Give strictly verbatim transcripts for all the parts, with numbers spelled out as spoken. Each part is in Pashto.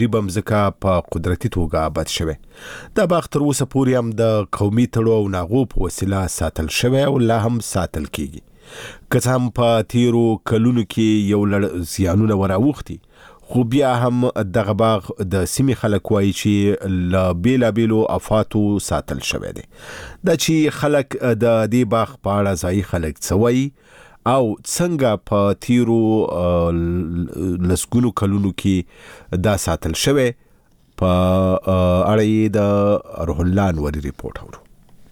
ریبم ځکه په قدرتي توګه آباد شوی. دا باغ تر اوسه پورې هم د قومي تړو او ناغو په وسیله ساتل شوی او لا هم ساتل کیږي. که څه هم په تیرو کلونو کې یو لړ زیانونه وراوښتي، خو بیا هم دغه باغ د سیمې خلک وایي چې له بیلابیلو افاتو ساتل شوی دی. دا چې خلک د دې باغ په اړه ځایي خلک څه وایي او څنګه په تیرو لسګونو کلونو کې دا ساتل شوی، په اړه یې د روح الله انوري ریپورت اورو.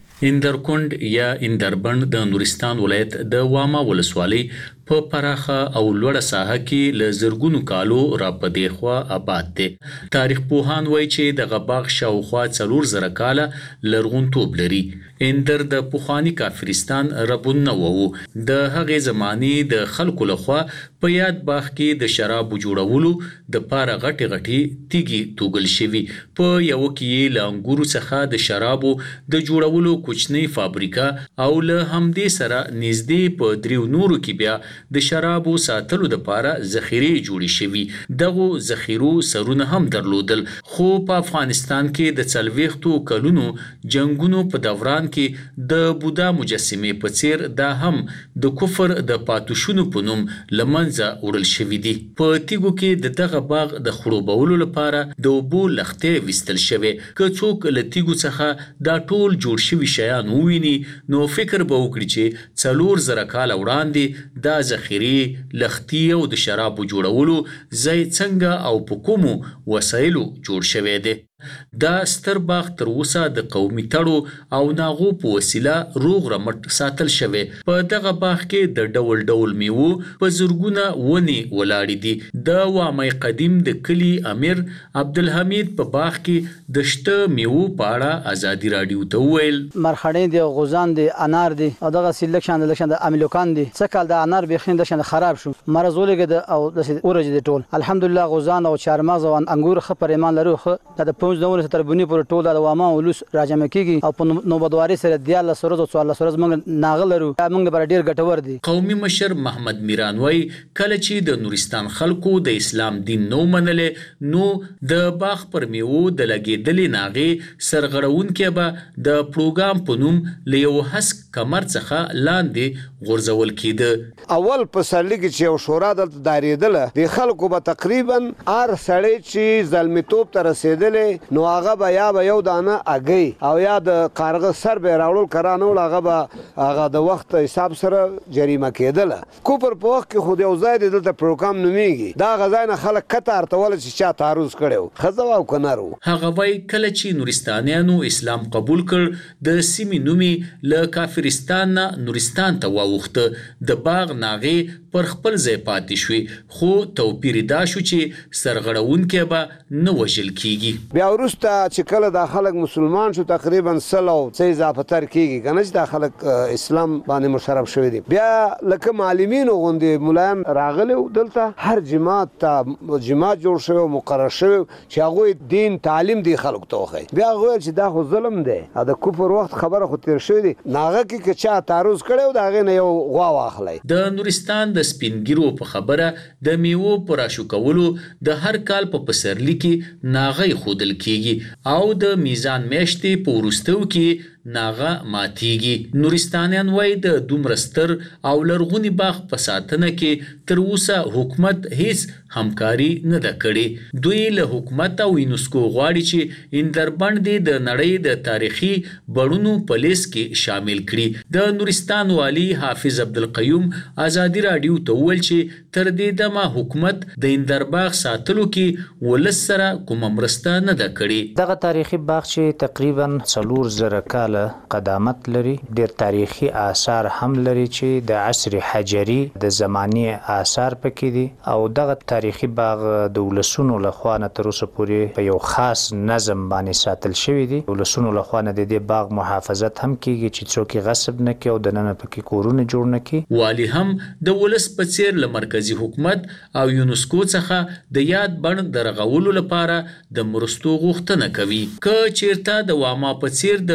اندرکند یا اندربند د نورستان ولایت د واما ولسوالۍ په پراخه او لوړه ساحه کې له زرګونو کالو را پدې خوا آباد دی. تاریخ پوهان وایي چې دغه باغ شاوخوا څلور زره کاله لرغونتوب لري. اندر د پخواني کافرستان ربونه وو. د هغې زمانې د خلکو لخوا په یاد باغ کې د شرابو جوړولو د پاره غټي غټي تیږي توګل شوي. په یو کې له انګورو څخه د شرابو د جوړولو کوچنی فابریکه او له همدې سره نږدې په دریو نورو کې بیا د شرابو ساتلو د پاره ذخیرې جوړې شوي. دغه ذخیرو سرونه هم درلودل، خو په افغانستان کې د څلوېښتو کلونو جنگونو په دوران کې د بودا مجسمې په څیر دا هم د کفر د پاتوشونو په نوم لمنځه وړل شوي دي. په تیګو کې د دغه باغ د خړوبولو لپاره د اوبو لختې ویستل شوي. که څوک له تیګو څخه دا ټول جوړ شوي شیان وویني نو فکر به وکړي چې څلور زره کاله وړاندې دا ذخیرې، لختي او د شرابو جوړولو ځای څنګه او په کومو وسایلو جوړ شوی دی. دا ستر باغ تر اوسه د قومي تړو او ناغو په وسیله روغ رمټ ساتل شوی. په دغه باغ کې د ډول ډول میوو په زرګونه ونې ولاړې دي. د وامای قدیم د کلی امیر عبدالحمید په باغ کې د شته میوو په اړه ازادي راډیو ته وویل: مرخړې دي، غوزان دي، انار دي او دغه سیلکشن د لکشن د امیلوکان دي. څه کال د انار بخین د شن خراب شو، مرز ولګد او د اورج دي ټول. الحمدلله غوزان او چارمغز او انګور خبر ایمان لرو. خو د پونځ نور تر بونی پر ټول د واما ولوس راجمه کیږي او په نوبدواري سره دیاله سرود او څوال سرود موږ ناغلرو. موږ بر ډیر ګټور دي. قومي مشر محمد میرانوی کله چې د نورستان خلکو د اسلام دین نو منلې نو د باغ پر میوو د لګیدلې ناغې سرغړون کې به د پروګرام په نوم له یو حسک کمر څخه لاندې غورځول کېده. اول په سرلی کې چې یو شورا دلته دارېدله، د خلکو به تقریبا هر سړی چې زلمیتوب ته رسېدلی نو هغه به یا به یو دانه اګی او یا د کارغه سر به راوړل کرانه ول، هغه به هغه د وخت حساب سره جریمه کېدله. کوپر په وخت کې خو د یو ځای د دلته پروګرام نومیږي، دا هغه ځای نه خلک کته ارتول چې چا تعرض کړی و، ښځه او که نر و. هغه وایي کله چې نورستانیانو اسلام قبول کړ د سیمې نومې له کافرستان نه نورستان ته واوښته. د باغ ناغې پر خپل ځای پاتې شوې، خو توپیر دا شو چې سرغړونکی به نه وژل کیږي. بیا وروسته چې کله دا خلک مسلمان شو تقریبا سل او څه اضافه تر کیږي که نه چې دا خلک اسلام باندې مشرف شوي دي. بیا لکه معلمینو غوندې ملایان راغلي و دلته، هر جماعت ته جماعت جوړ شوی او مقرر شوی چې هغوی دین تعلیم دی خلکو ته وښیي. بیا هغه ویل چې دا خو ظلم دی او د کفر وخت خبره خو تیر شوی دی، ناغه کې که چا تعرض کړی و د هغې نه یو غوا واخلی. د نورستان د سپینګیرو په خبره د میوو په راشو کولو د هر کال په پسرلي کې ناغې ښودل کیږي او د میزان میاشتې په وروستیو کې ناغه ماتیږي. نورستانیان وایي د دومره ستر او لرغوني باغ په ساتنه کې تر اوسه حکومت هیڅ همکاري نه ده کړې. دوی له حکومت او یونسکو غواړي چې اندربند د نړۍ د تاریخي بڼونو په لیست کې شامل کړي. د نورستان والی حافظ عبدالقیوم ازادي راډیو ته وویل چې تر دې دمه حکومت د اندرباغ ساتلو کې ولس سره کومه مرسته نه ده کړې. دغه تاریخي باغ چې تقریبا څلور زره کاله قدامت لري، ډیر تاریخي آثار هم لري چې د عصر حجري د زمانې آثار پکې دي او دغه تاریخي باغ د ولسونو لخوا نه تر اوسه پورې په یو خاص نظم باندې ساتل شوی دی. ولسونو لخوا نه د دې باغ محافظت هم کیږي چې څوک غصب نه کوي او د نن پکې کورونه جوړ نه کوي. والی هم د ولس په څیر له مرکزی حکومت او یونسکو څخه د یاد بڼ د رغولو لپاره د مرستو غوښتنه کوي. که چیرته د واما په څیر د نورو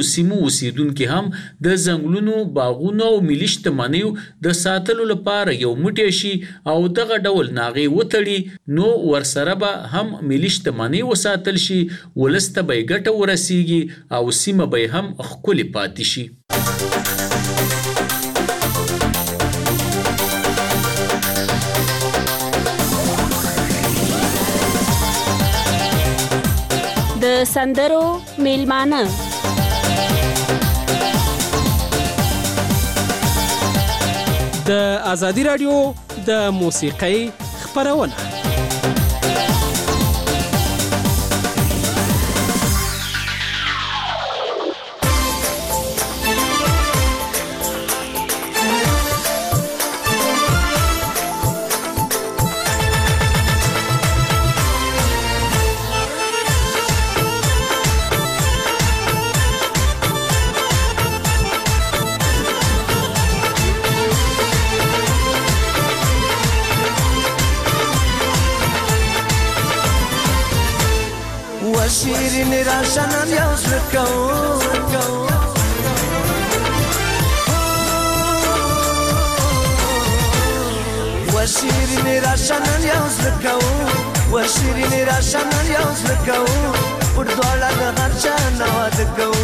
نورو سیمو اوسیدونکو هم د ځنګلونو باغونو او ملي شتمنیو د ساتلو لپاره یو موټی شي او دغه ډول ناغې وتړي نو ورسره به هم ملي شتمنۍ وساتل شي، ولس ته به یې ګټه ورسیږي او سیمه به یې هم ښکلې پاتې شي. د سندرو میلمانه د ازادي رادیو د موسیقۍ خپرونه. شیرین راشنن یو زکو و شیرین راشنن یو زکو و شیرین راشنن یو زکو پر دوړه د هر چا نواد کو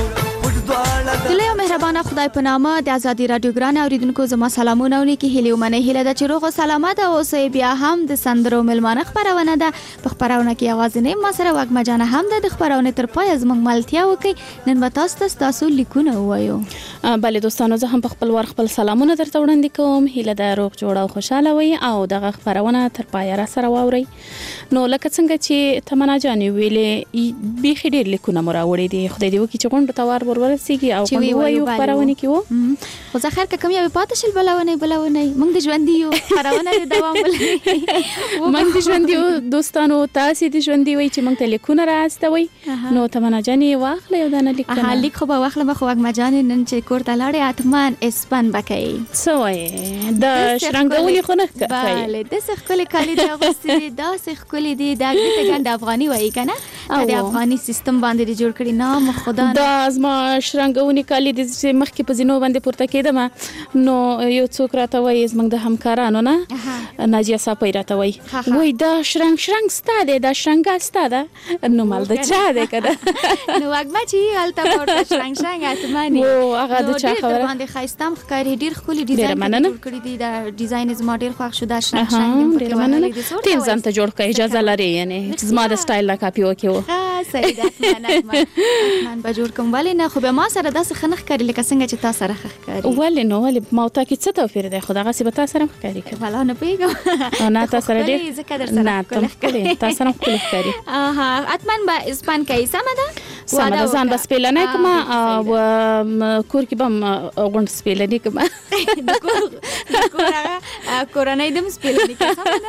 دلې مهربانه خدای په نامه د ازادي رادیو ګران اوریدونکو زما سلامونه ونیکي هلي ومنه هله د چروغ سلامات او سه بیا هم د سندرو ملمانه خبرونه ده په خبرونه کې आवाज نه ما سره وګ مجانه هم د خبرونه تر پای از موږ ملتیا وکي نن به تاسو تاسو لیکونه وایو. بله دوستانو زه هم په خپل ور خپل سلامونه درته وړاندې کوم، هله د روغ جوړ او خوشاله وي او دغه خبرونه تر پای را سره واوري. نو لکه څنګه چې تمنا جانې ویلې بيخي ډېر لیکونه مو راوړي دي، خدای دې وکړي چې غونډه توار ورورسیږي او کوم وایو خبرونه کې وو خو ځخر که کوم یو پاتې شل بلونه بلونه موږ د ژوند دیو خبرونه د دوام ولې موږ د ژوند دیو دوستانو تاسو د ژوند دی وای چې موږ ته لیکونه راستوي. نو تمنا جانې واخله یو دانه لیک ها لیک خو به واخله مخ وګ مجانې نن چې کور ته لاړې اتمان اسپن بکې سوې د شرنګولي خو نه کوي. بله د سخکل کالي د غوستې د سخکل دی د ګټه ګند افغاني وای کنه د افغاني سیستم باندې جوړ کړی نام خدا د ازما شرنګونی کالي د مخکې په زینو باندې پورته کېدم نو یو څوک راته وایي زموږ د همکارانو نه ناجیه صاحب راته وایي وای دا شرنګ شرنګ ستاده دا شرنګ ستاده نو مال د چا ده کده نو وګما چې هلته پورته شرنګ شرنګ اتماني او هغه د چا خبره باندې خاصتم ښکاري ډیر خولي ډیزاین کړی دی دا ډیزاین زما ډیر خوښ شو دا شرنګ شرنګ ډیر مننه تیم ځان ته جوړ کړئ اجازه لري یعنی زما د سټایل لا کاپی وکيو ها صحیح ده من به جوړ کوم ولی نه خو به ما سره داسې خنخ کړی لکه څنګه چې تاسو سره خخ کړی ولی نو ولی ما او تا کې څه توفیر دی خدای غسی به تاسو سره کړی کړه ولا نه پیګم نه تاسو سره ډیر نه تاسو سره کولې کړی اها اتمن به اسپان کې سم ده سم ده ځان بس پیلنه کما او کور کې بم غونډ سپیلنه کما د کور هغه کورنۍ دم سپیلنه کې سم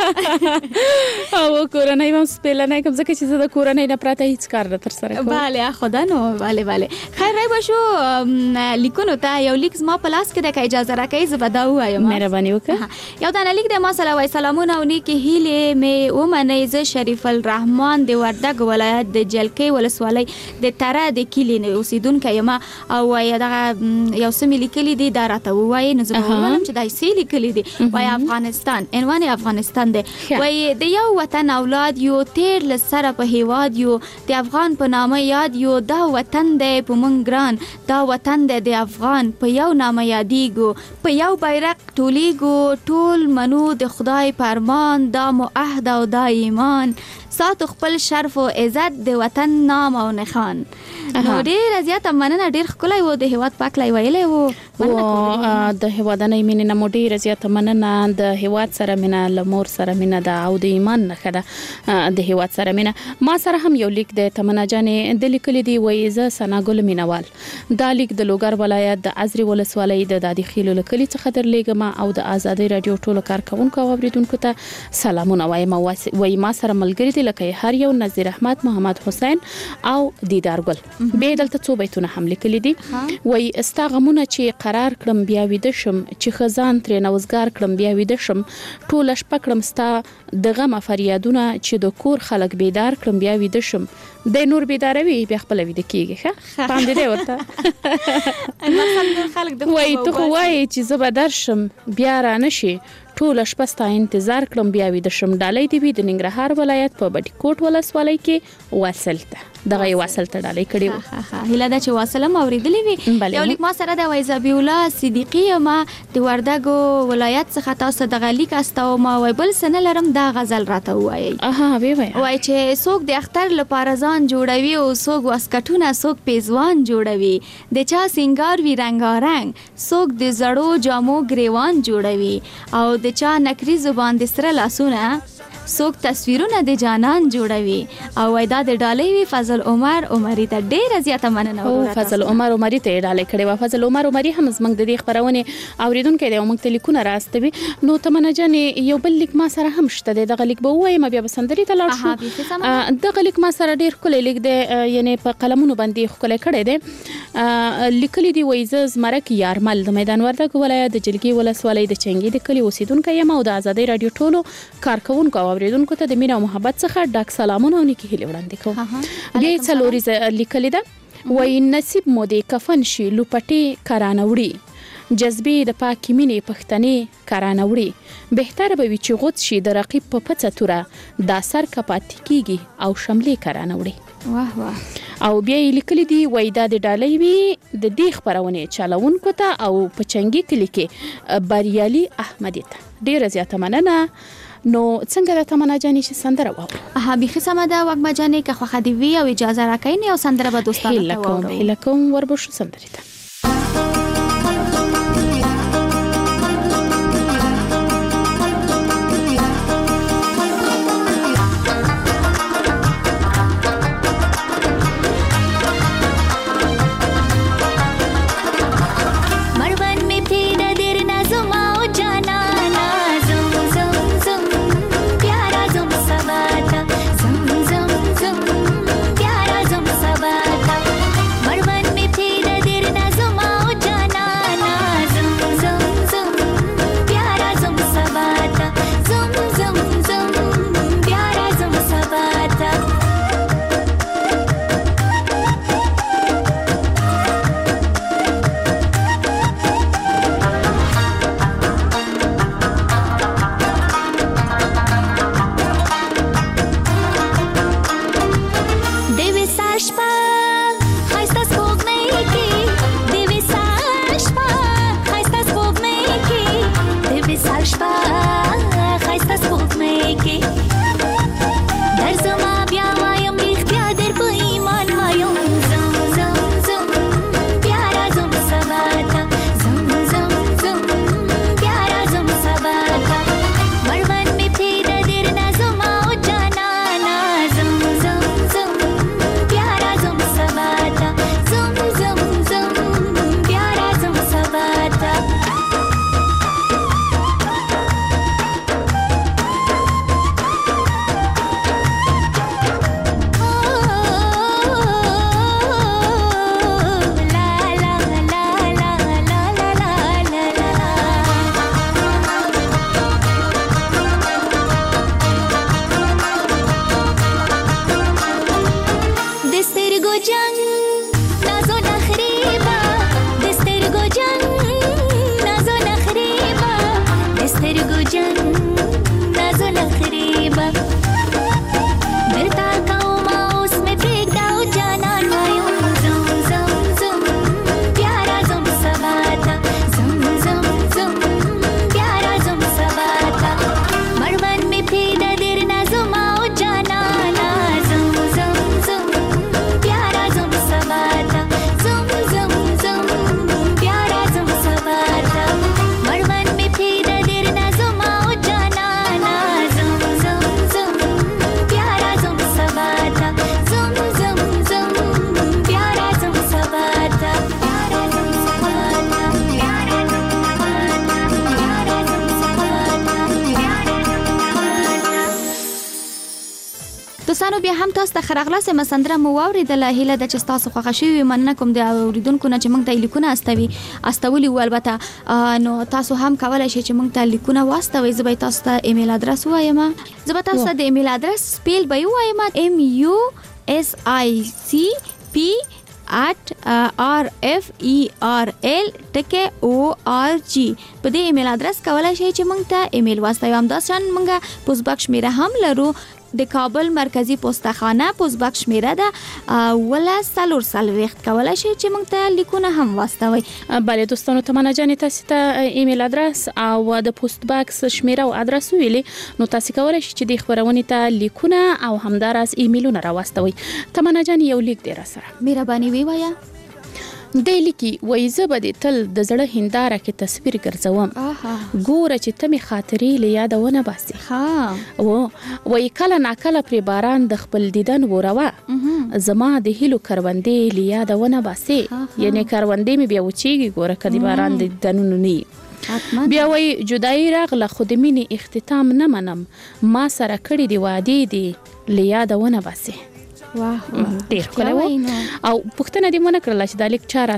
ده او کورنۍ بم سپیلنه کوم ځکه چې د کورنۍ نه پراته هیڅ کار نه تر سره کوم. bale خدا نو bale bale خیر راي بشو لیکونو ته یو لیک ما پلاس کې د اجازه راکې زبدا وایم مهرباني وکړه یو دانه لیک د ما سلام سلامونه ونی کې هیله مې ومنې ز شریف الرحمن د وردګ ولایت د جلکې ولسوالۍ د تره د کلی نه اوسیدونکو یم او دغه یو سم لیکلي دي دا راته وایي نو زه ولم چې دای سی لیکلي دي وای افغانستان عنوان افغانستان دی وای د یو وطن اولاد یو تیر لسره په هیواد یو د افغان په نامه یاد یو دا وطن دی په مونږ ګران دا وطن دی د افغان په یو نامه یادیږو په یو بیرق ټولیږو ټول منو د خدای پرمان دا معهد او دا ایمان ساتو خپل شرف او عزت د وطن نام او نخان نو ډیر زیات مننه ډیر خلای وو د هیواد پاک لای ویلې وو د هیواد نه مینه مو ډیر زیات مننه د هیواد سره مینه لمور سره مینه د او د ایمان نه خده د هیواد سره مینه ما سره هم یو لیک د تمنا جانې د لیکل دی وای ز سناګل مینوال دا لیک د لوګر ولایت د ازری ولسوالۍ د دادی خیلو لکلی څخه در لیګما او د ازادي رادیو ټولو کارکونکو او اوریدونکو ته سلامونه وایم وای ما سره ملګری لکه هر یو نظیر احمد محمد حسین او دیدار ګل به دلته څو بیتونه هم لیکلي دي وای استا غمونه چې قرار کړم بیا ویده شم چې خزان ترې نوزګار کړم بیا ویده شم ټول شپه کړم ستا د غم فریادونه چې د کور خلک بیدار کړم بیا ویده شم د نور بیداروي بیا خپل ویده کیږي ښه پام دې ورته وای ته خو وای چې زه به درشم بیا را نشي ټول شپه ستا انتظار کړم بیا ویده شم ډالۍ دی وی د ننګرهار ولایت په بټي کوټ ولسوالۍ کې واصل ته دغه واصل ته ډالۍ کړی و هله دا چې واصل هم اوریدلې وي یو لیک ما سره د وایزابی الله صدیقی ما د وردګو ولایت څخه تاسو د لیک استاو ما وای بل سن لرم دا غزل راته وایي اها وی وای وای چې څوک د اختر لپاره ځان جوړوي او څوک واسکټونه څوک پیزوان جوړوي د چا سنگار وی رنگارنګ څوک د زړو جامو گریوان جوړوي او د چا نکری زبان د سره لاسونه څوک تصویرونه د جانان جوړوي او وایدا د ډالۍ وی فضل عمر عمری ته ډیره زیاته مننه او فضل عمر عمری ته ډالۍ کړي و فضل عمر عمری هم زمنګ د دې خبرونه اوریدونکو د موږ ته لیکونه راستوي نو تمنه جانې یو بل لیک ما سره هم شته د غلیک به وایم بیا بسندري ته لاړ شو د غلیک ما سره ډیر کله لیک دی یعنی په قلمونو باندې خپل کړي دی لیکلي دی وایز مرک یارمل د میدان وردګ ولایت د جلګي ولسوالۍ د چنګي د کلی اوسیدونکو یم او د ازادي رادیو ټولو کارکونکو اوریدونکو ته د مینا او محبت څخه ډاک سلامونه او نیکی هیله وړاندې کوم بیا څلوري لیکلي ده وای نصیب مو د کفن شي لوپټي کرانوړي جذبې د پاکي مینې پښتنې کرانوړي بهتر به وي چې غوت شي د رقیب په پڅه توره دا سر کپاتې کیږي او شملې کرانوړي واه واه او بیا لیکلي دي وای دا د ډالۍ وی د دې خبرونه چلوونکو ته او په چنګي کلی کې بریالي احمدی ته ډیره زیاته مننه نو څنګه د تمنا جانې چې سندره واو ها بيخي سمه ده وګ بجانې که خو خدي وی او اجازه راکړئ او سندره به دوستانو ته واورو هله کوم وربشو سندره ته نو بیا هم تاسو ته خرغلاس مسندره مو واوریدله هیله د چې تاسو خوښ شوی مننه کوم د اوریدونکو نه چې موږ ته لیکونه استوي استولي و البته نو تاسو هم کولای شئ چې موږ ته لیکونه واستوي زه به تاسو ته ایمیل ادرس وایم زه به تاسو ته د ایمیل ادرس سپیل به وایم ام یو اس آی سی پی at r f e r l ټکه o r g په دې ایمیل ادرس کولای شئ چې موږ ته ایمیل واستوي هم دا شان موږ پوسټ باکس میره هم لرو د کابل مرکزی پوسټخانه پوسټ باکس میره ده ولا سلور سلويخت کولای شئ چې موږ ته لیکونه هم واستوي. بله دوستانو تمنا جانې تاسو ته ایمیل ادرس او د پوسټ باکس شمیره او ادرس ویلې نو تاسو کولای شئ چې د خبرونه ته لیکونه او همدارس ایمیلونه راوستوي. تمنا جان یو لیک دی را سره مهرباني وی وایا د لیکي وای زه به تل د زړه هنداره کې تصویر ګرځوم ګوره چې تمه خاطرې له یادونه باسي ها و وای کله ناکله پر باران د خپل دیدن وروا زما د هیلو کروندې له یادونه باسي یعنی کروندې می بیا وچیږي ګوره کدي باران د دنونو نی بیا وای جدای راغله خود مینه اختتام نه منم ما سره کړی دی وادي دی له یادونه باسي. واه ډیر کله و او پښتنه دې مونږ کړل چې د لیک چار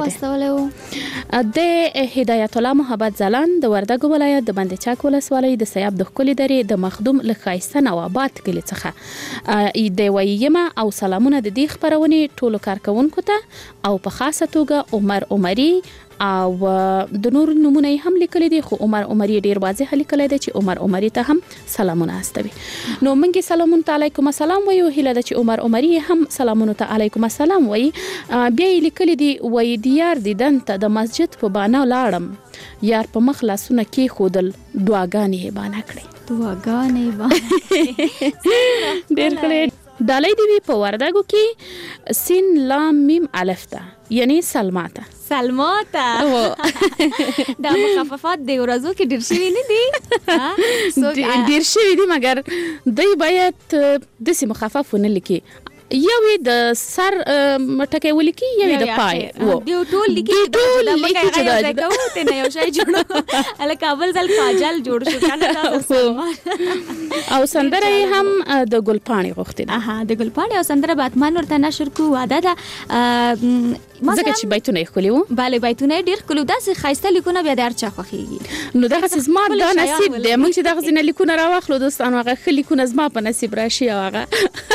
استولې ده د هدایت الله محبت زلان د وردګو ولایت د بند چاک ولسوالۍ د سیاب د خولي درې د مخدوم لخایسته نوابات کلی څخه د ویمه او سلامونه د دې خبرونه ټولو کارکونکو ته او په خاصه توګه عمر عمري او د نور نمونه هم لیکل دي خو عمر عمري ډیر واضح لیکل دي چې عمر عمري ته هم سلامونه استوي. نو منګي سلام علیکم السلام ویو هله د چې عمر عمري هم سلامونه علیکم السلام وی بیا لیکل دي وی دیار دیدن ته د مسجد په باندې لاړم یار په مخلصونه کې خودل دعاګانې باندې کړې دعاګانې باندې ډیر کړې دالای دی په وردګو کې سین لام میم الف ته یعنی سلماته سلماته دا مخففات دی ورځو کې ډیر شوی نه دي ډیر شوی دي مګر دوی باید د سیم مخففونه لیکي یوې د سر مټکې ولیکي یوې د پای و دی ټول لیکي ټول لیکي چې دا کوو ته نه یو شی جوړو ال کابل ځل کاجل جوړ شو کنه او سندره هم د ګلپاڼي غوښتنه اها د ګلپاڼي او سندره باتمان ورته نشر کو واده ده زکه چې بیتونه خلیو bale بیتونه ډیر کلو داسې خایسته لیکونه بیا درچا خوخیږي نو دا څه زما د نصیب دی موږ چې دا غزنه لیکونه راوخلو دوستانو هغه خلیکونه زما په نصیب راشي او هغه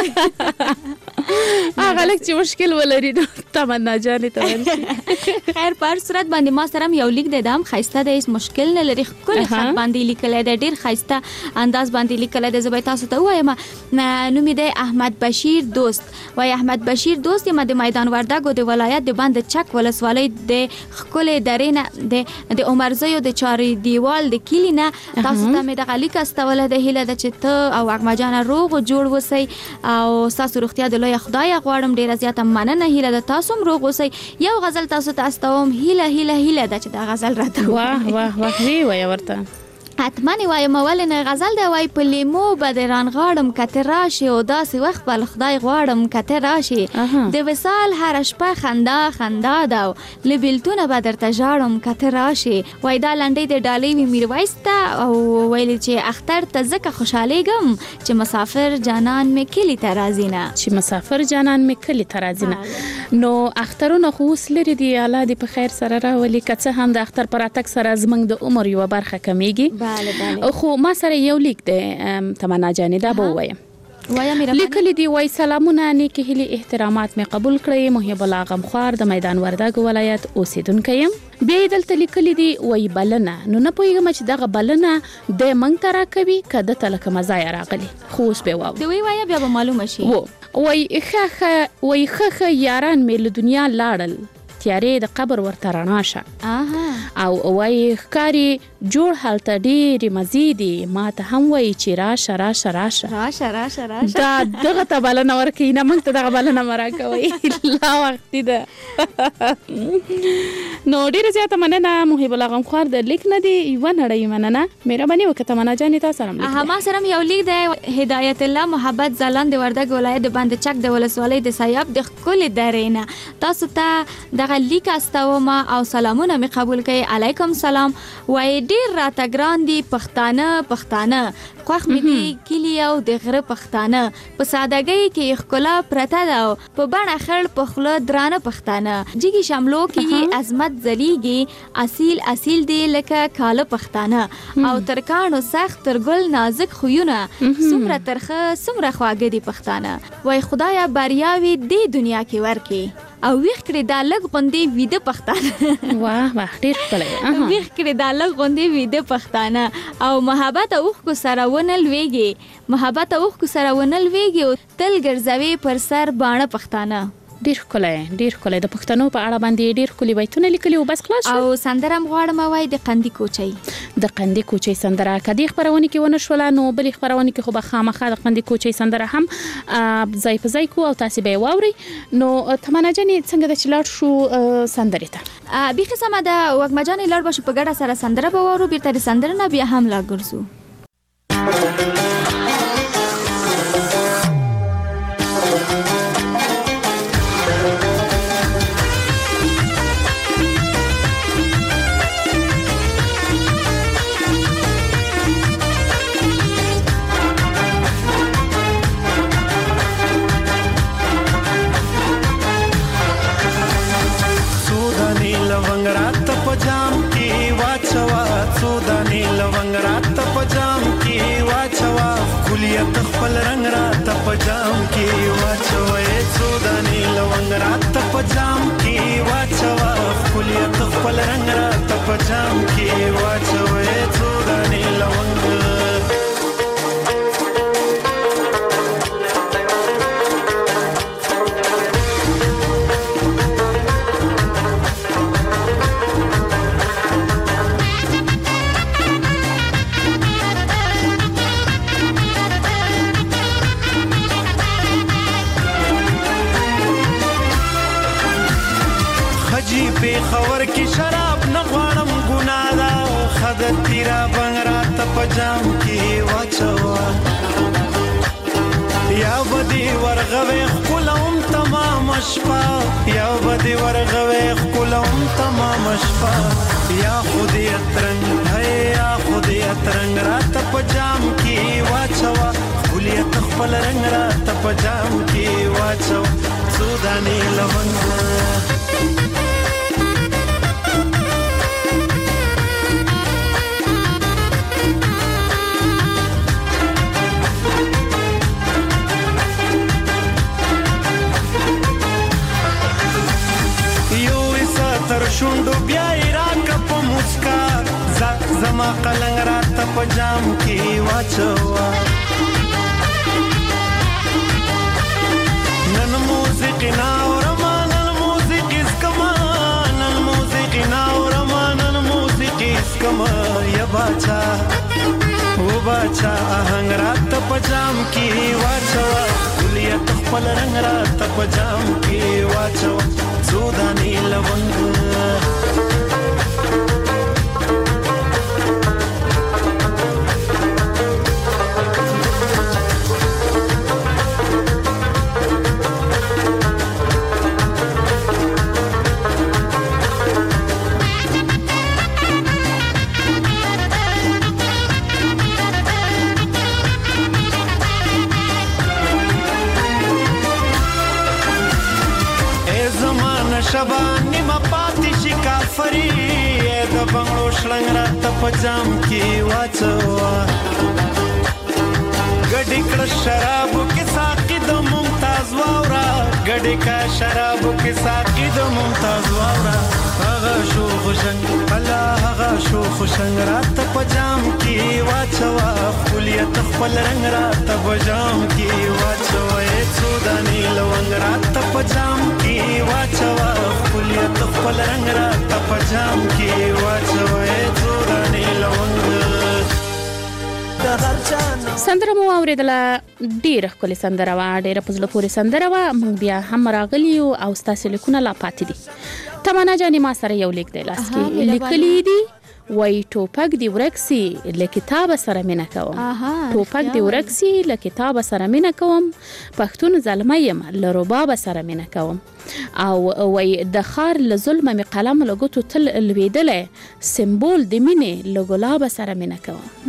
هغه لکه چې مشکل ولري نو تمنا جانې ته ورشي. خیر پر صورت باندې ما سره یو لیک د دام خایسته د هیڅ مشکل نه لري کله خط باندې لیکل دی ډیر خایسته انداز باندې لیکل دی زبې تاسو ته وایم نو می دی احمد بشیر دوست وای احمد بشیر دوست ما د میدان وردګو د ولایت د بند چک ولسوالۍ د خکل درینه د د عمرزیو د چاري دیوال د کلینه تاسو ته می د غلیک استوله د هله د چته او اقما جان روغ جوړ وسی او تاسو روغتیا د لوی خدای غواړم ډیر زیاته مننه هله د تاسو روغ وسی یو غزل تاسو ته استوم هله هله هله د چې د غزل راته واه واه واه وی وای ورته حتما وایم ولنه غزل دی وای په لیمو بدران غاړم کته راشي او داسې وخت بل خدای غواړم کته راشي د وصال هر شپه خندا خندا دا لبلتونه بدر ته جاړم کته راشي وای دا لنډې د ډالۍ وی میرويستا او ویل چې اختر ته زکه خوشاله ګم چې مسافر جانان می کلی ترازینه چې مسافر جانان می کلی ترازینه نو اخترونه خو وسلري دی الله دې په خیر سره راولي کڅه هم د اختر پر اتک سره زمنګ د عمر یو برخه کمیږي بله بله خو ما سره یو لیک دی تمنا جانې دا به وایم وایا میرا لیکل دی وای سلامونه نیکی هلي احترامات می قبول کړی محب الله غمخوار د میدان وردګ ولایت اوسیدونکو يم بیا دلته لیکل دی وای بلنه نو نه پویګم چې دغه بلنه د منګ ترا کوي کده تلک مزه راغلی خو اوس به واو دی وای وایا بیا به معلومه شي وای خخه وای خخه یاران می له دنیا لاړل تیارې د قبر ورته رڼا شه او وای ښکاری جوړ حالت ډېری مزيدي ما ته هم وای چې راشه راشه راشه راشه راشه راشه دا دغه ته بلنه ورکې نه موږ ته دغه بلنه مرا کوي لا وخت ده نو ډېر زیاته مننه محب الله غمخوار د لیک نه دی یو نړۍ مننه مهرباني وکړه تمنا جانې تاسو سره لیک ما سره یو لیک دی هدایت الله محبت زلان د وردګ ولایت د بند چک د ولسوالۍ د سیاب د خپل درینه تاسو ته دغه لیک استوم او سلامونه می قبول کړئ علیکم سلام وای ډیر راته ګران دي پښتانه پښتانه خوښ مې دي کلی او د غره پښتانه په سادهګۍ کې ښکلا پرته ده په بڼه خړ په خوله درانه پښتانه جګي شاملو کې عظمت ځلیږي اصیل اصیل دی لکه کاله پښتانه او ترکانو سخت تر ګل نازک خویونه څومره ترخه څومره خواږه دي پښتانه وای خدایا باریاوي دې دنیا کې ورکې او ویخ کړی دا لږ غوندې ویده پښتانه واه واه ډیر ښکلی ویخ کړی دا لږ غوندې ویده پښتانه او محبت اوښکو سره ونه لویږي محبت اوښکو سره ونه لویږي او تل ګرځوي پر سر باڼه پښتانه ډیر ښکلی ډیر ښکلی د پښتنو په اړه باندې ډیر ښکلي بیتونه لیکلي او بس خلاص او سندره م غواړم وای د قندي کوچۍ د قندي کوچۍ سندره که دې خپرونې کې ونه شوله نو بلې خپرونې کې خو به خامخا د قندي کوچۍ سندره هم ځای په ځای کو او تاسې به یې واورئ نو تمنا جانې څنګه ده چې لاړ شو سندرې ته بیخي سمه ده وږمه جانې لاړ به شو په ګډه سره سندره به واورو بیرته د سندره نه بیا هم لا ګرځو کلیت خپل رنگ را ته پجام کې واچوي سوداني لونګ را ته پجام کې واچوا کلیت خپل رنگ را ته پجام کې واچوي سوداني لونګ خور کی شراب نه غواړم ګناه ده خدای تیرا بنګرا ته پجام کې واچوا یا بدی ورغوي خپلوم تمام شپه یا بدی ورغوي خپلوم تمام شپه یا خودی اترنګ ہے یا خودی اترنګ را ته پجام کې واچوا کلیت خپل رنگ را ته پجام کې واچوا سوداني لونګ شوندو بیا راک په مسکا زما قلنګ را ته پجام کې واچوا نن موسیقي نا اورما نن موسیقي اسکما نن موسیقي نا اورما نن موسیقي اسکما یا باچا او باچا آهنګ را ته پجام کې واچوا کلیت خپل رنگ را ته پجام کې واچوا سوداني لونګ شبانی ما پاتې شي کافری د بنگلو شلنګ را ته پجام کې واچوا ګډې کړه شرابو کې ساقي د ممتاز واورا ګډې کا شرابو کې ساقي د ممتاز واورا هغه شو خوشنګ الله هغه شو خوشنګ را ته پجام کې واچوا کلیت خپل رنگ را ته پجام کې واچوا سوداني لونګ را ته پجام کې واچوا کلیت خپل رنگ را ته پجام کې واچوا سوداني لونګ سندره مو اوریدله ډیره ښکلې سندره وه ډیره په زړه پورې سندره وه موږ بیا هم راغلي یو او ستاسې لیکونه لا پاتې دي تمنا جانې ما سره یو لیک دی لاس کې لیکلي دي وای ټوپک دی ورکسي له کتاب سره مینه کوم ټوپک دی ورکسي له کتاب سره مینه کوم پښتون زلمی یم له رباب سره مینه کوم او وای د خار له ظلم می قلم له ګوتو تل لویدلې سمبول د مینې له ګلاب سره مینه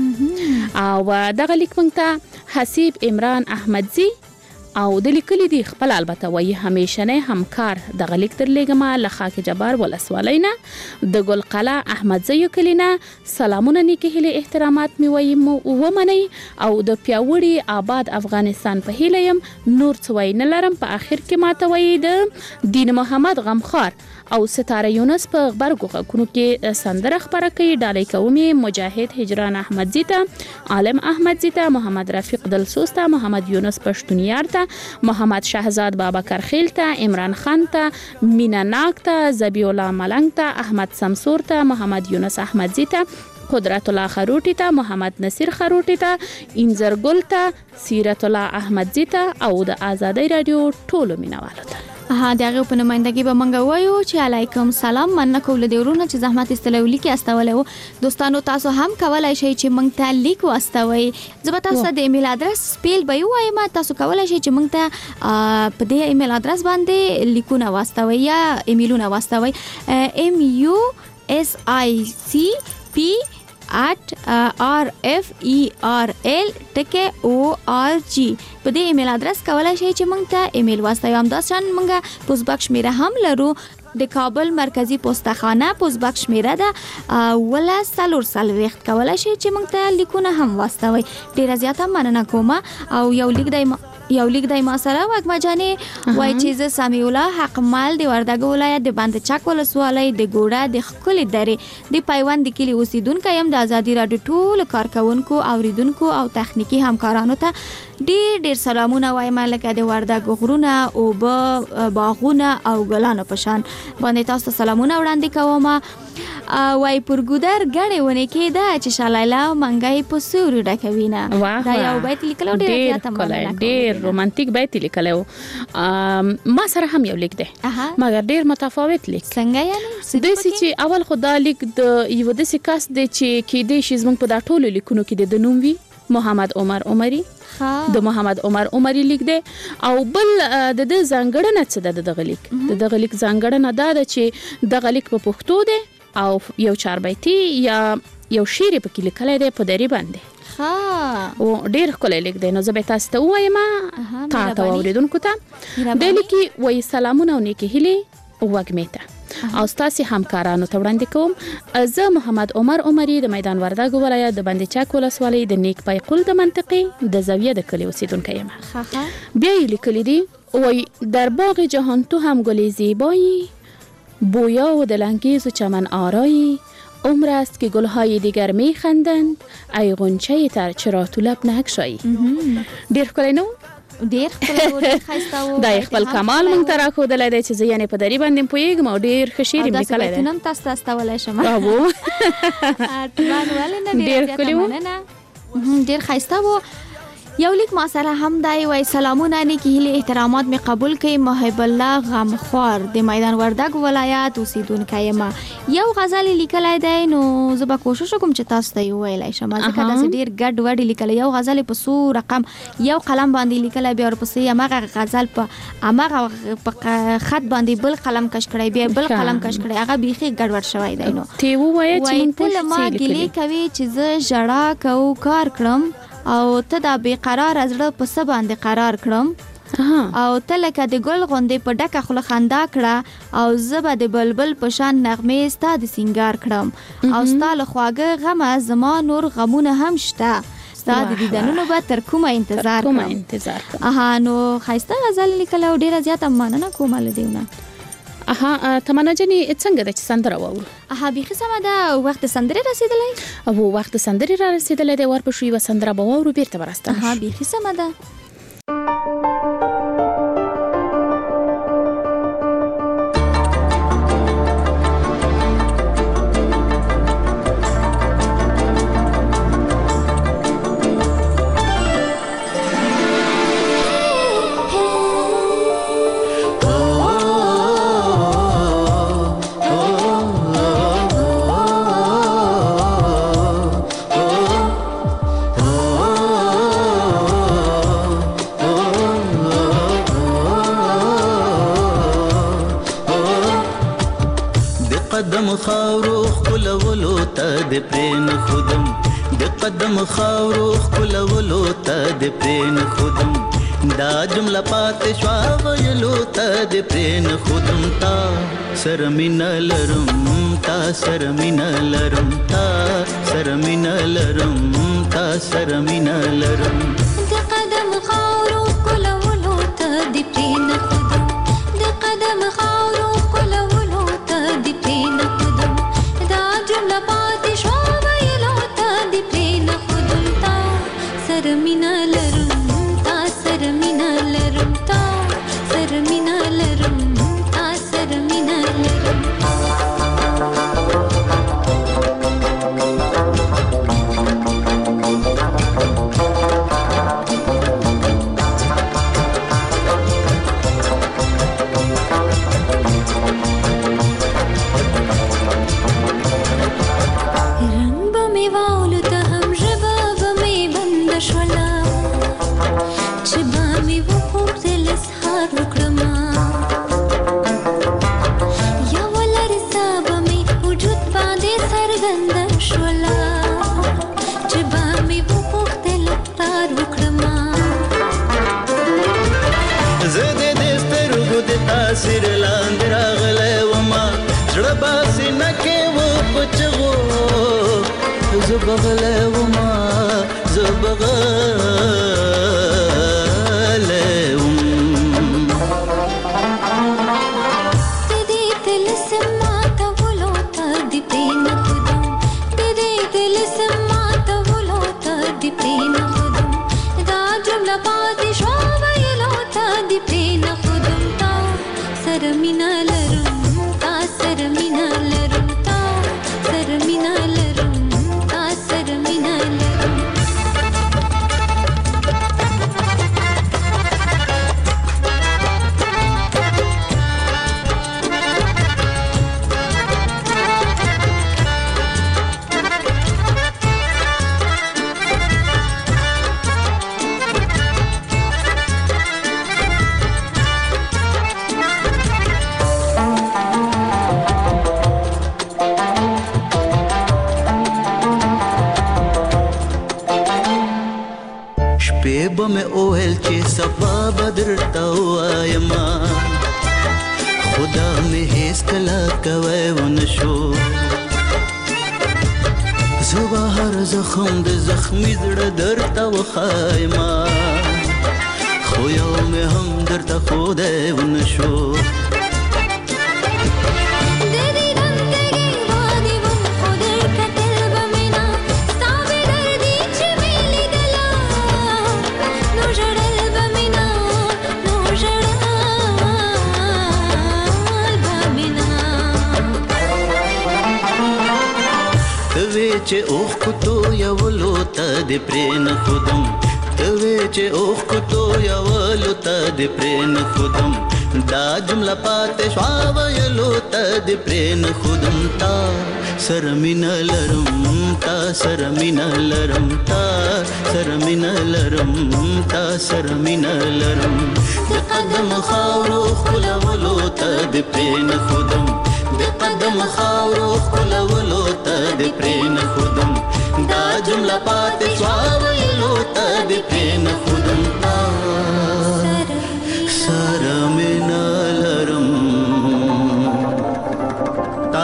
کوم او دغه لیک مونږ ته حسیب عمران احمدزی او د لیکلي دی خپل البته وایي همیشنه همکار د غلیک تر لګما له خاک جبار ولسوالینا د ګل قلعه احمد زیو کلینا سلامونه نیکه هله احترامات می وایي و منی او د پیاوړي آباد افغانستان په هله يم نور څوي نه لرم په اخر کې ماته وایي د دین محمد غمخار او ستاره یونس په خبرګو غونو کې سندره خبره کوي ډالۍ کومي مجاهد هجران احمد زیتا عالم احمد زیتا محمد رفیق دلسوستا محمد یونس پښتونیار ته محمد شهزاد بابکر خیل ته عمران خان ته مینا ناک ته زبی الله ملنګ ته احمد سمسور ته محمد یونس احمد زیتا قدرت الله خروټی ته محمد نصیر خروټی ته انځر ګل ته سیرت الله احمد زیتا او د آزادۍ رادیو ټولو مینوالو ته ها دغه په نمائندګي به منګه وایو چې علیکم سلام مننه کول دی ورونه چې زحمت استلولی کې استولې وو دوستانو تاسو هم کولای شئ چې مونږ ته لیک واستوي زه تاسو د ایمیل ادرس سپیل به وایم تاسو کولای شئ چې مونږ ته په دې ایمیل ادرس باندې لیکونه واستوي یا ایمیلونه واستوي ام یو اس آی سی پی at r f e r l ټکه o r g په دې ایمیل ادرس کولای شئ چې مونږ ته ایمیل واستوي هم دا شان مونږه پوسټ باکس میره هم لرو د کابل مرکزی پوسټخانه پوسټ باکس میره ده ولا سلور سلويخت کولای شئ چې مونږ ته لیکونه هم واستوي ډیر زیاته مننه کوم او یو لیک دای یو لیک دای ما سره وګما جانې وای چې ز سامي الله حق مال دی وردګ ولایت د باندې چاک ولسوالۍ د ګوډه د خپل درې د پیوند کلی اوسیدونکو يم د ازادي رادیو ټول کارکونکو اوریدونکو او تخنیکی همکارانو ته ډیر ډیر سلامونه وایم لکه د وردګ غرونه او باغونه او ګلانو پشان باندې تاسو سلامونه وړاندې کوم وای پرګودر غړې ونه کې دا چې شالاله منګای په سوري ډکوینه دا یو بیت لیکلو ډیر زیاته مننه ډیر رومانټیک بیت لیکلو ما سره هم یو لیک دی مګر ډیر متفاوت لیک څنګه یعنی د سې چې اول خدا لیک د یو د سې کاس د چې کې د شیز موږ په دا ټولو لیکونو کې د نوم وی محمد عمر عمری د محمد عمر عمری لیک دی او بل د د ځنګړنه څه د دغه لیک د دغه لیک ځنګړنه دا ده چې دغه لیک په پښتو دی او یو چار بیتي یا یو شعر په کې لیکل دی په دری باندې ها او ډیر کولای لیک دی نو زه به تاسو ته وایم تا ته اوریدونکو ته د لیکي وای سلامونه او نیکی هلي وګمیته او تاسو همکارانو ته وړاندې کوم زه محمد عمر عمری د میدان وردګ ولایت د باندې چاک ولسوالۍ د نیک پای قل د منطقې د زاویه د کلی اوسیدونکو یم بیا یې لیکلی دی وای در باغ جهان تو هم گل زیبایی بویا و دلانگیز و چمن آرایی عمر است که گلهای دیگر می خندند ای غنچه تر چرا تو لب نگشایی ډیر کولای نو ډیر خپل خاصه و دا خپل کمال مونږ تر اخو د لید چې زیانه په دری باندې پویګم او ډیر خشيري لیکلای دا نن تاسو تاسو ولای شم او اتوان ولنه ډیر زیاته ډیر خاصه و یو لیک ما سره هم دای وای سلامونه نیکی هلي احترامات می قبول کړي محب الله غمخوار د میدان وردګ ولایت اوسیدونکو ما یو غزل لیکلای دی نو زه به کوشش وکم چې تاسو ته ویلای شم ځکه دا ډیر ګډ وډ لیکل یو غزل په سو رقم یو قلم باندې لیکلای بیا ورپسې هغه غزل په هغه په خط باندې بل قلم کش کړی بیا بل قلم کش کړی هغه بیخي ګډ وډ شوی دی نو تی وای چې ته ما ګلی کوي چې زه جړه کو کار کړم او ته دا بیقرار ازړه په سبا باندې قرار کړم او ته لکه د ګل غوندې په ډکه خوله خندا کړه او زبه د بلبل په شان نغمې ستا د سینګار کړم او ستا له خواږه غمه زما نور غمونه هم شته ستا د دیدنونو به تر کومه انتظار کومه انتظار کوم اها نو خایسته غزل لیکلو ډیره زیاته مننه کوم له دیونه اها تمنا جنې څنګه د سندره وورو اها به قسمه ده وخت سندره رسیدلې او وخت سندره را رسیدلې د ورپښې و سندره به وورو بیرته ورسته اها به قسمه ده قدم خاورو خلولو ته د پرین خودم د قدم خاورو خلولو ته د پرین خودم دا جمله پاتې شوا ویلو ته د پرین خودم تا سره مینه لرم تا سره مینه لرم تا سره مینه لرم تا سره مینه لرم د قدم خاورو خلولو ته د پرین خودم د قدم خاورو خلولو ته د پرین خودم دا جمله پاتې شوا ویلو ته د پرین خودم تا سره مینه لرم سر مینا لرم تا سر مینا لرم تا سر مینا لرم رنگ با می واولو ته هم ژبه به می بند شوله چې با می و خوب دل اسحار وکړما یا ولر صاحب می وجود باندې سرګند شولا چې با می و خوب دل اسحار وکړما زه دې دې سترګو د تاثیر لاندې راغلی وما زړه باسي نه کې و پچغو زه بغلی وما زه بغلی سر مینا لرم تا سر مینا لرم تا سر مینا لرم تا سر مینا لرم به مې اوهل چې صفا بدر تا وایما خدا مې هیڅ کله کوي ونشو زه هر زخم د زخمي زړه درته وخایما خو یو مې هم درته خدای ونشو چې اوخ کوتو یولو ته د پرین خودم توی چې اوخ کوتو یولو ته د پرین خودم دا جمله پاتې شوا ویلو ته د پرین خودم تا سره مینه لرم تا سره مینه لرم تا سره مینه لرم تا سره مینه لرم د قدم خاورو خلولو ته د پرین خودم د قدم خاورو خلولو ته د پرین خودم دا جمله پاتې شوا ویلو ته د پرین خودم تا سره مینه لرم تا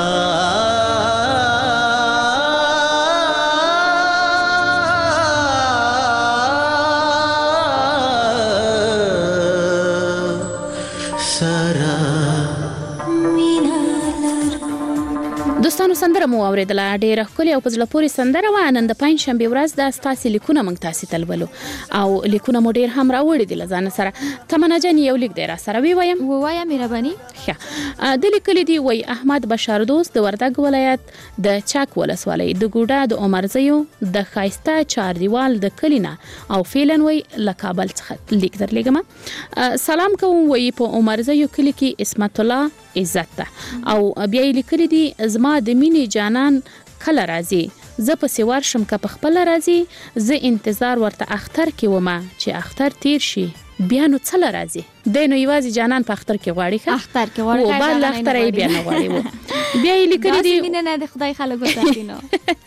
دوستانو سندره مو اوریدله ډیره ښکلې او په زړه پورې سندره وه. نن د پنجشنبې ورځ ده. ستاسې لیکونه موږ تاسې ته لولو او لیکونه مو ډېر هم راوړي دي له ځانه سره. تمنا جان یو لیک دی را سره ووایم ووایم مهرباني. ښه د لیکلي دي وایي احمد بشار دوست د وردګ ولایت د چک ولسوالۍ د ګوډه د عمرزیو د ښایسته چاردیوال د کلي نه او فعلا وایي له کابل څخه لیک درلیږم. سلام کوم وایي په عمرزیو کلي کې اسمت الله عزت ده او بیا یې لیکلي دي زما د مینې جانان کله راځي زه پسې ورشم که په خپله راځي زه انتظار ورته اختر کې ومه چې اختر تیر شي بیا نو څله راځي. د نو یوازې جانان په اختر کې غواړي ښه اختر کې غواړي او بعد اختر یې بیا نه غواړي و بیا یې لیکلي دي مینه نه د خدای خلک وساتي نو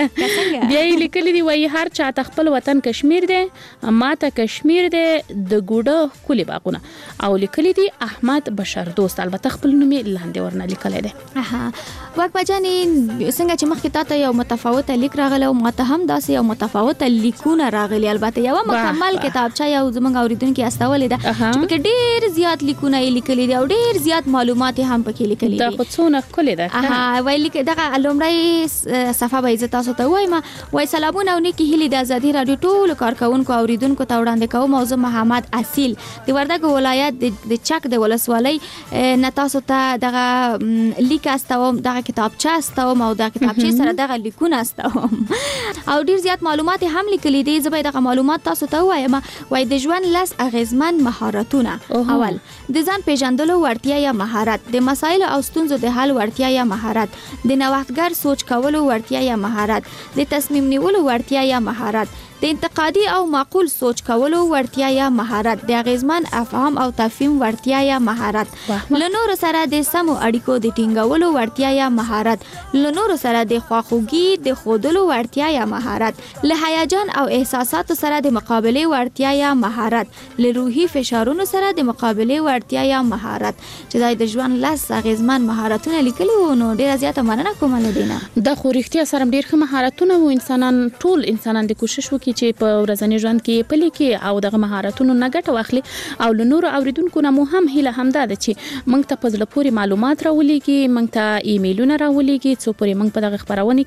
بیا یې لیکلي دي وایي هر چا ته خپل وطن کشمیر دی ما ته کشمیر دی د ګوډه کلی باغونه او لیکلي دي احمد بشر دوست البته خپل نوم یې لاندې ورنه لیکلی دی وقفه جانې څنګه چې مخکې تاسو یو متفاوته لیک راغلی او ماته هم داسې یو متفاوته لیکونه راغلي البته یو مکمل کتابچه یو زموږ اوریدونکو استولې ده چې پکې ډېر زیات لیکونه یې لیکلي دي او ډېر زیات معلومات هم پکې لیکلي دي دا خو څونه ښکلې ده اها وایي لیک دغه لومړی صفحه به زه تاسو ته وایم وایي سلامونه او نیکې هیلې د ازادي راډیو ټولو کارکوونکو اوریدونکو ته وړاندې کوم او زه محمد اصیل د وردګو ولایت د چک د ولسوالۍ نه تاسو ته دغه لیک استوم دغه کتابچه استوم او دغه کتابچه سره دغه لیکونه استوم او ډیر زیات معلومات هم لیکلي دي زه به دغه معلومات تاسو ته وایم وای د ژوند لس اغیزمن مهارتونه اول د ځان پیژندلو وړتیا یا مهارت د مسایلو او ستونزو د حل وړتیا یا مهارت د نوښتګر سوچ کولو وړتیا یا مهارت د تصمیم نیولو وړتیا یا مهارت د انتقادي او معقول سوچ کولو وړتیا یا مهارت د اغیزمن افهام او تفهیم وړتیا یا مهارت له نورو سره د سمو اړیکو د ټینګولو وړتیا یا مهارت له نورو سره د خواخوږي د ښودلو وړتیا یا مهارت له هیجان او احساساتو سره د مقابلې وړتیا یا مهارت له روحي فشارونو سره د مقابلې وړتیا یا مهارت چې دا د ژوند لس اغیزمن مهارتونه لیکلي وو نو ډیره زیاته مننه کوم له دینه دا خو رښتیا سره ډیر ښه مهارتونه وو انسانان ټول انسانان د کوشش وکړي چې په ورځني ژوند کې پلي کې او دغه مهارتونو نه ګټه واخلي او له نورو اوریدونکو نه مو هم هیله همدا ده چې موږ ته په زړه پورې معلومات راولېږي موږ ته ایمیلونه راولېږي څو پورې موږ په دغه خپرونه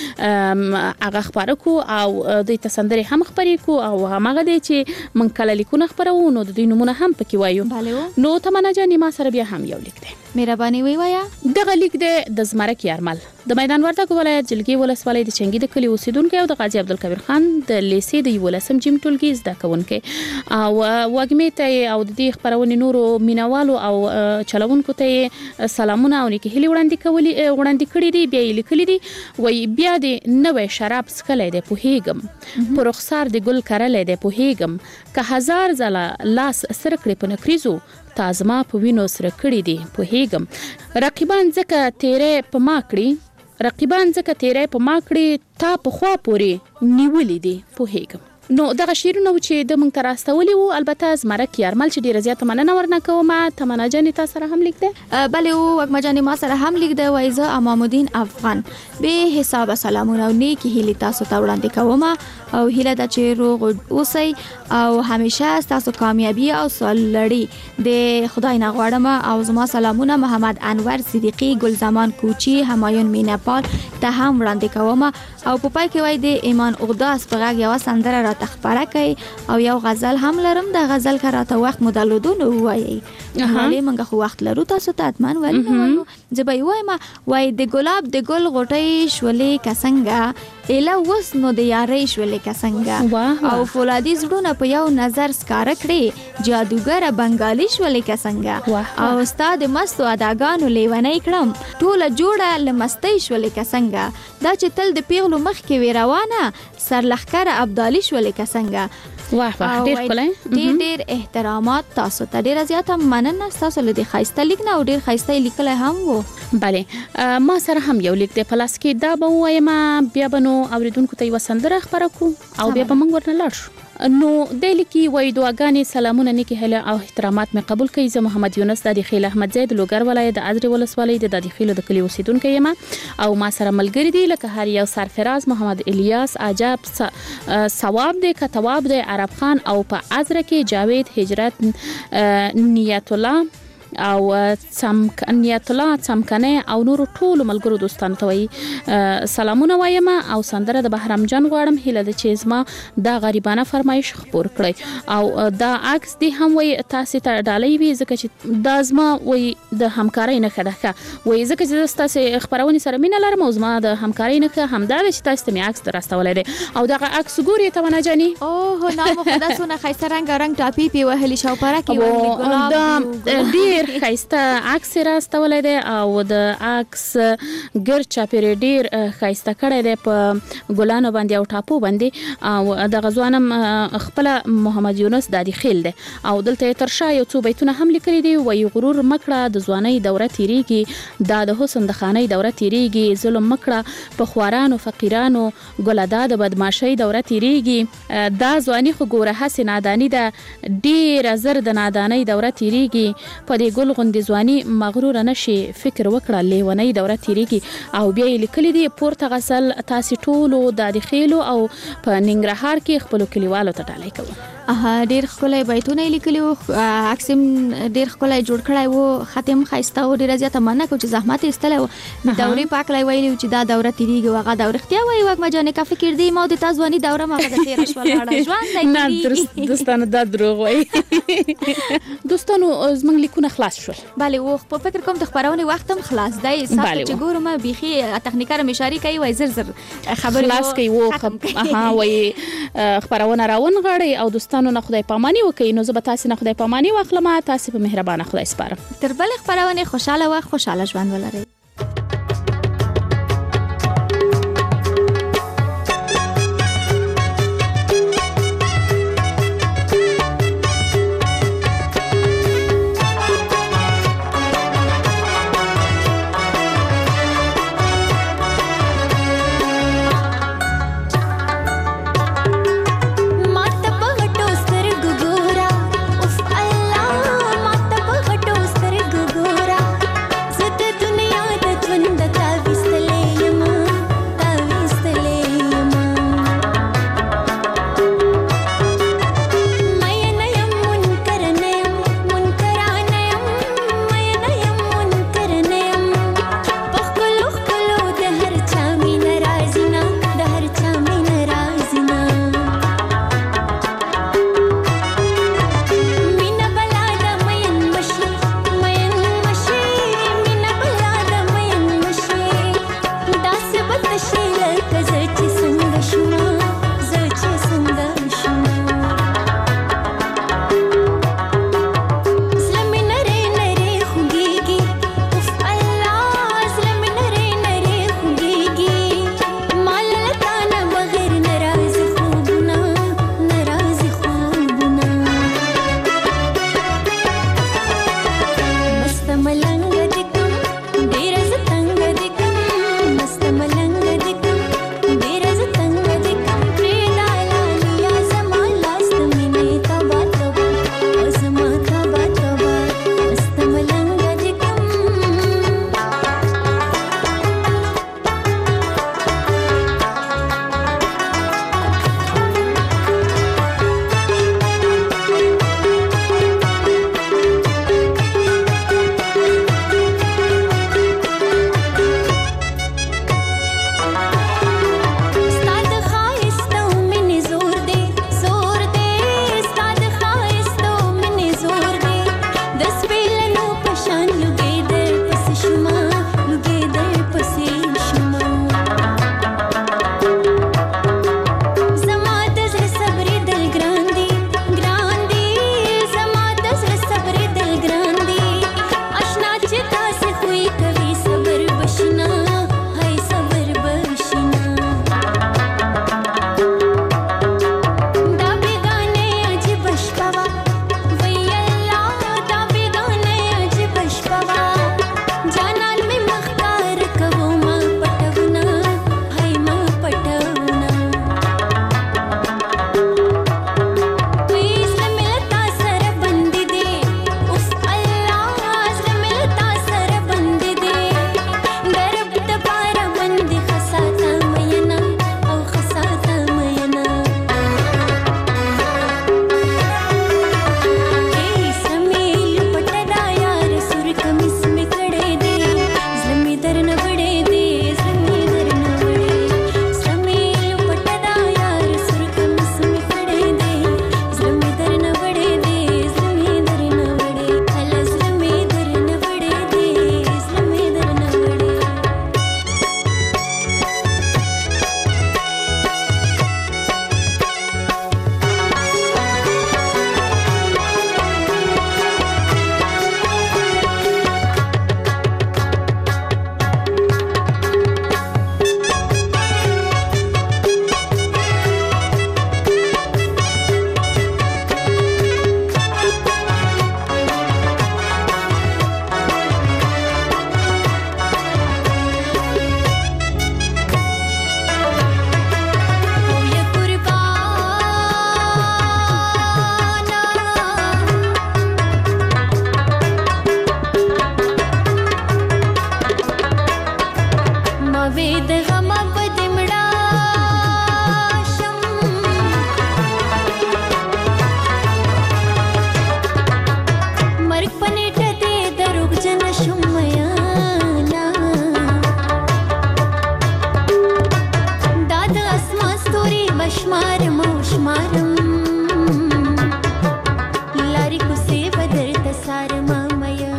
کې هغه خپاره کو او د تسندري هم خپرې کو او هغه دی چې موږ کله لیکونه خپرو نو د دې نمونه هم پکې وایو نو تمنا جانې ما سره بیا هم یو لیک دی مهرباني وی وایا دغه لیک دی د زمرک یارمل د میدان وردګ ولایت جلګي ولسوالۍ د چنګي د کلی اوسیدونکو او د قاضي عبدالکبیر خان د لیسې د ولسم جیم ټولګي زده کوونکو او وګمې ته او د دې خبرونې نورو مینوالو او چلوونکو ته سلامونه او نیکه هیلې وړاندې کولې وړاندې کړې دي بیا یې لیکلي دي وایي بیا د نوې شراب څښلی دی پوهېږم په رخسار د ګل کرلی دی پوهېږم که هزار ځله لاس سره کړې په نکریزو تازما په وینو سره کړي دي پوهېږم رقیبان ځکه تیرې په ما کړي رقیبان ځکه تیرې په ما کړي تا په خوا پورې نیولې دي پوهېږم نو دغه شعرونه چې د موږ ته راستولي وو البته زمرک یارمل چې ډیره زیاته مننه ورنه کوم تمنا جانې تا سره هم لیک دی بلې وګما جانې ما سره هم لیک دی وایي زه امام الدین افغان به حساب سلامونه او نیکې هیلې تاسو ته وړاندې کوم او هیله ده چې روغ اوسئ او همیشه تاسو کامیابی او سرلوړي د خدای نه غواړم او زما سلامونه محمد انور صدیقی ګلزمان کوچی همایون میناپال ته هم وړاندې کوم او په پای کې وایي د ایمان اقداس په غږ یو سندره را تخبره کوي او یو غزل هم لرم د غزل کراته وخت مدلودون وایي حالې منګه خو وخت لرو تاسو ته اتمن وایي نو زبې وایم وایي د ګلاب د ګل غټي شولې کسنګا اله وس نو د یارې شولې کسنګا او فولادي زړونه په یو نظر سکاره کړي جادوګر بنگالي شولې کسنګا او استاد مستو اداګانو لیونی کړم ټوله جوړه لمستۍ شولې کسنګا دا چې تل د پیغلو مخ کې وی روانه سرلخکر ابدالي شولې کسنګا واه واه ډیر کله ډیر ډیر احترامات تاسو ته ډیر زیاته مننه تاسو له دې خایسته لیک نه او ډیر خایسته لیکل هم وو بله ما سره هم یو لیک دی پلاس کې دا به وایم بیا بنو اوریدونکو ته یو سندره خبره کو او بیا به موږ ورنه لاړ شو نو د لیکي وای دعاګانې سلامونه نیکی هله او احترامات مې قبول کړئ زه محمد یونس د خیل احمد زید لوګر ولایت د ازري ولسوالۍ د د خیل د کلی اوسیدونکو یم او ما سره ملګری دی لکه هر یو سرفراز محمد الیاس عجب ثواب دی کتواب دی عرب خان او په ازره کې جاوید هجرت نیت الله او څمک نیت الله څمکنه او نور ټول ملګرو دوستانو ته وای سلامونه وایم او سندره د بهرام جان غواړم هله د چیزما دا غریبانه فرمایش خبر کړی او دا عکس دی هم وای تاسو ته ډالۍ وی ځکه چې دا زما وای د همکارۍ نه خدای وای ځکه چې تاسو خبرونه سره مینه لرم او زما د همکارۍ نه همدا چې تاسو ته می عکس درستولې دي او دا عکس ګوري ته ونه جاني اوه نو خدا سونه خیسه رنگ رنگ ټاپی پی وهلی شاو پاره کې دا ډیر ډیر ښایسته عکس راستولی دی او د عکس ګرد چاپیره ډیر ښایسته کړی دی په ګلانو باندې او ټاپو باندې او دغه ځوانم خپله محمد یونس دادي خیل دی او دلته تر شا یو څو بیتونه هم لیکلي دي وایي غرور مکړه د ځوانۍ دوره تیریږي دا د حسن د خانۍ دوره تیریږي ظلم مکړه په خوارانو فقیرانو ګله دا د بدماشۍ دوره تیریږي دا ځواني خو ګوره هسې ناداني ده ډېره زر د نادانۍ دوره تیریږي په دې ګل غوندې ځواني مغروره نشي فکر وکړه لیونۍ دوره تیریږي او بیا یې لیکلي دي پورته غسل تاسې ټولو دادي خیلو او په ننګرهار کې خپلو کلیوالو ته ډالۍ کوو. اها ډیر ښکلی بیتونه یې لیکلي وو عکس هم ډیر ښکلی جوړ کړی وو خط هم ښایسته و ډېره زیاته مننه کوم چې زحمت یې ایستلی و د دورې په هکله یې ویلي و چې دا دوره تېرېږي او هغه دوره رښتیا وایي وږمه جانې که فکر دی ما د تا ځواني دوره مغه د تېره شوه لاړه ژوند دی نه دوستانو دا دروغ وایي دوستانو زموږ لیکونه خلاص شول بله و په فکر کوم د خپرونې وخت هم خلاص دی سخته چې ګورم بیخي تخنیکر هم اشارې کوي وایي زر زر خبرې خلاص کوي و اها وایي خپرونه راونغاړئ او دوستانو نه خدای پاماني وکړي نو زه به تاسې نه خدای پاماني واخلم تاسې په مهربانه خدای سپارم تر بلې خپرونې خوشحاله وخت خوشحاله ژوند ولرئ.